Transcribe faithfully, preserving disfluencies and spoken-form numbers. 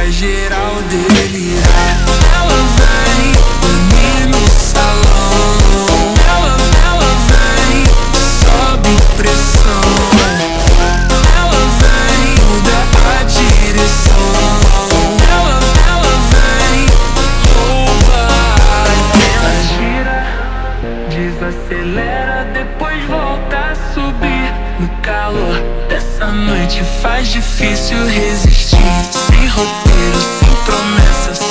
geral delirar. Ela vem dormir no salão. Ela, ela vem, sobe pressão. Ela vem, muda a direção. Ela, ela vem, rouba a atenção. Gira, desacelera, depois volta a subir. No calor dessa noite faz difícil resistir. Sem roteiro, sem promessas,